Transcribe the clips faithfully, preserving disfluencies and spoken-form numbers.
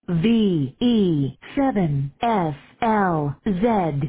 V E seven S L Z.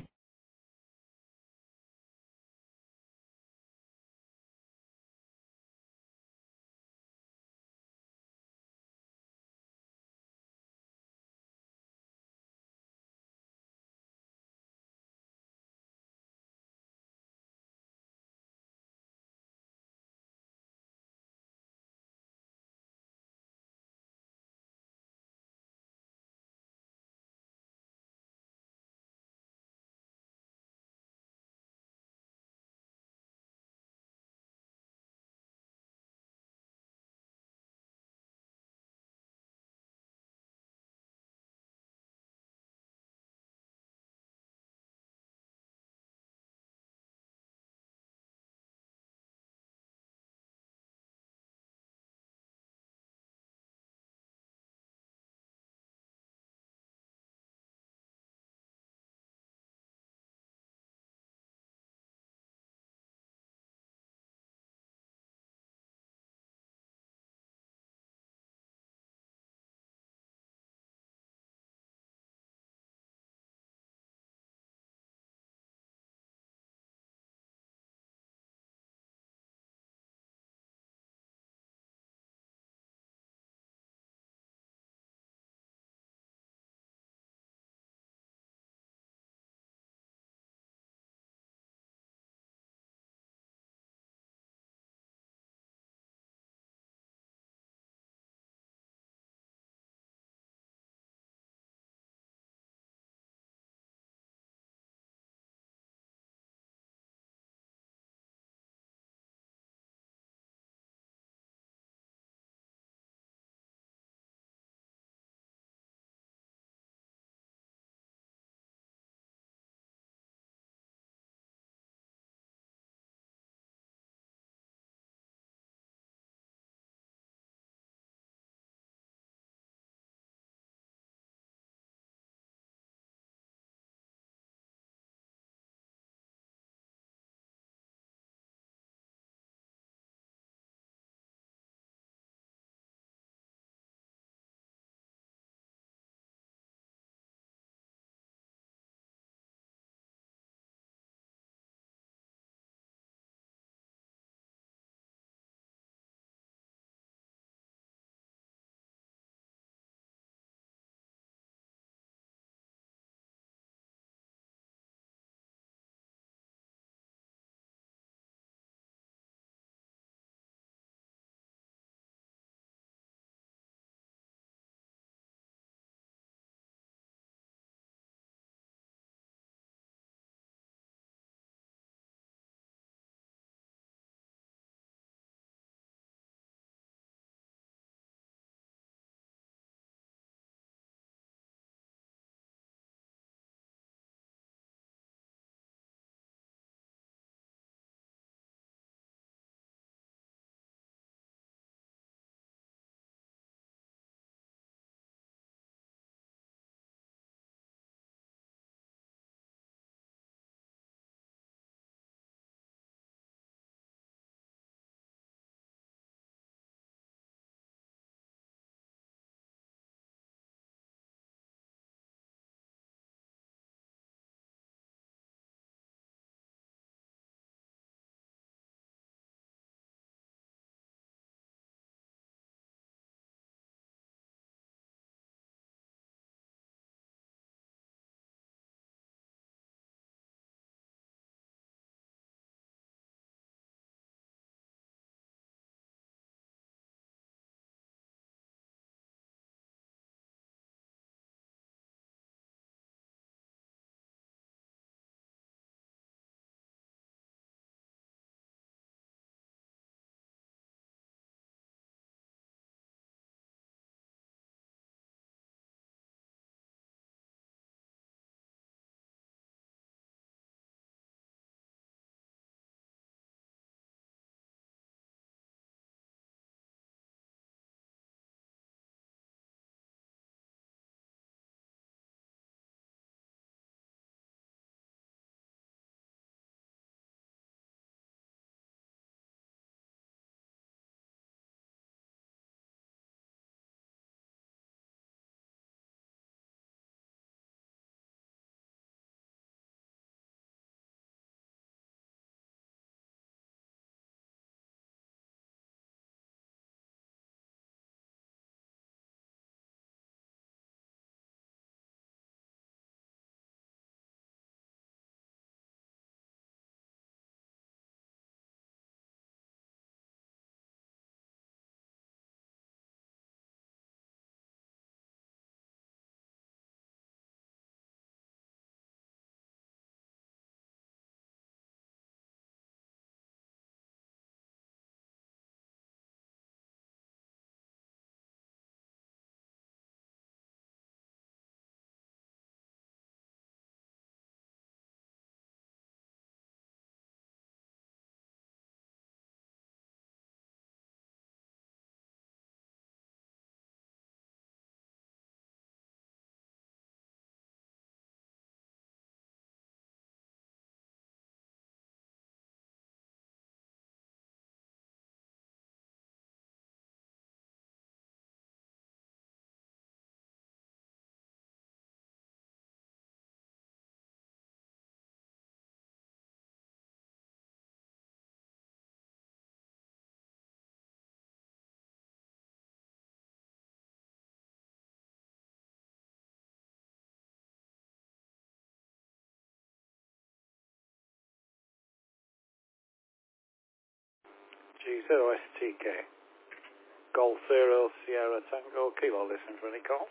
G zero S T K. Golf zero Sierra Tango Kilo. Listen for any calls.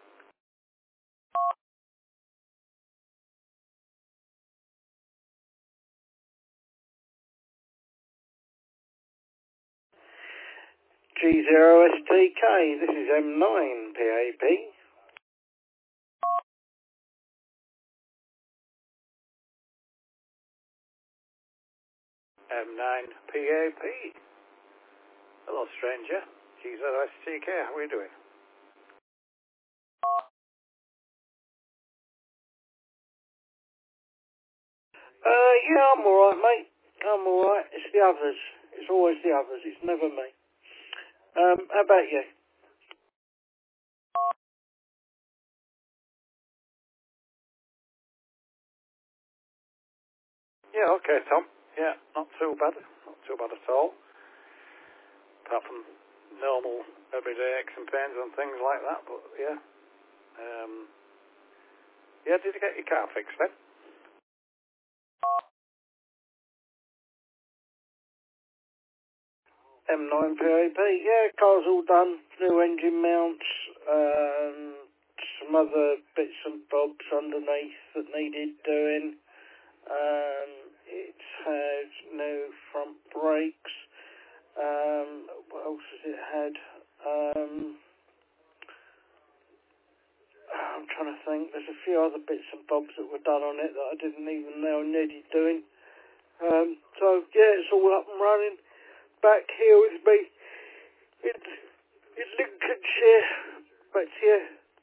G zero S T K. This is M nine P A P. M nine P A P. Hello, stranger. G zero S T K. How are we doing? Uh, yeah, I'm alright, mate. I'm alright. It's the others. It's always the others. It's never me. Um, how about you? Yeah, okay, Tom. Yeah, not too bad. Not too bad at all. Apart from normal everyday aches and pains and things like that, but yeah. Um, yeah, did you get your car fixed then? M nine P A P. Yeah, car's all done. New engine mounts, um, some other bits and bobs underneath that needed doing. Um, it has new front brakes. Um, what else has it had? Um, I'm trying to think. There's a few other bits and bobs that were done on it that I didn't even know needed doing. Um, so yeah, it's all up and running. Back here with me in, in Lincolnshire. Back to you.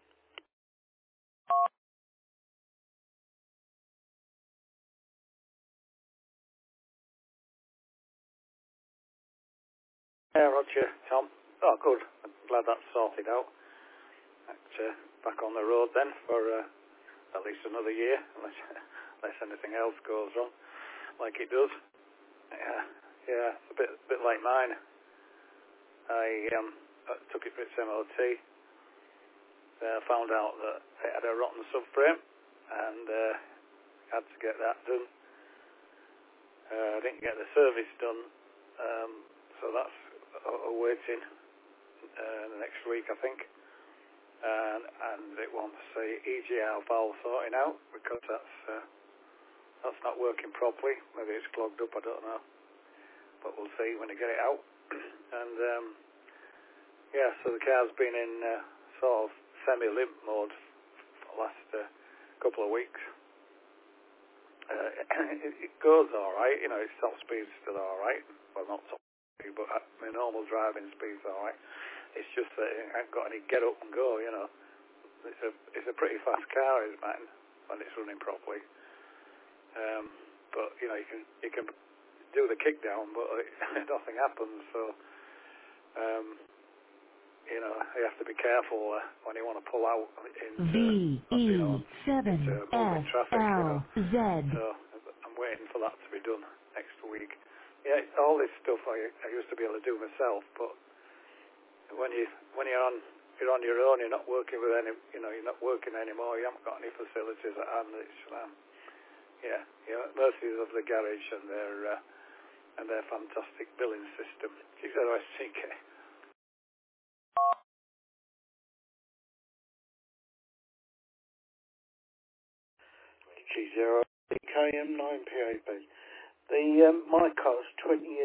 Yeah, Roger, Tom. Oh, good. I'm glad that's sorted out. That's, uh, back on the road then for uh, at least another year, unless, unless anything else goes wrong, like it does. Yeah, yeah, it's a bit, bit like mine. I um, uh, took it for its M O T. Uh, found out that it had a rotten subframe, and uh, had to get that done. Uh, I didn't get the service done, um, so that's uh, awaiting uh, next week, I think. And, and it wants the E G R valve sorting out because that's uh, that's not working properly. Maybe it's clogged up, I don't know. But we'll see when I get it out. and um, yeah, so the car's been in uh, sort of semi-limp mode for the last uh, couple of weeks. Uh, it, it goes all right, you know. Its top speed's still all right. Well, not top speed, but uh, my normal driving speed's all right. It's just that it ain't got any get up and go, you know. It's a it's a pretty fast car, is mine, when it's running properly. Um, but you know, you can you can do the kick down, but it, nothing happens. So um, you know, you have to be careful uh, when you want to pull out into V you know E into seven moving S traffic. You know, L Z. so I'm waiting for that to be done next week. Yeah, all this stuff I I used to be able to do myself, but when you when you're on you're on your own, you're not working with any, you know, you're not working anymore. You haven't got any facilities at hand. It's um, yeah, you know, mercies of the garage and their uh, and their fantastic billing system. G zero S T K. G zero S T K M nine P A B. The um, my car's twenty years